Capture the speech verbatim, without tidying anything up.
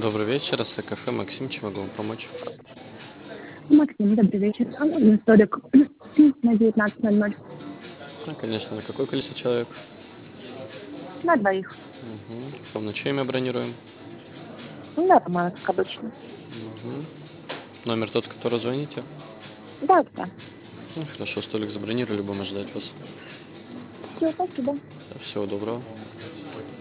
Добрый вечер, это кафе Максим, чем могу вам помочь? Максим, добрый вечер. А можно столик на девятнадцать ноль ноль? Да, конечно, на какое количество человек? На двоих. Мгм. Вам на чье имя бронируем? Ну да, Романа, как обычно. Мгм. Номер тот, который звоните? Да, да. Ну, хорошо, столик забронировали, будем ждать вас. Все, спасибо. Да, всего доброго.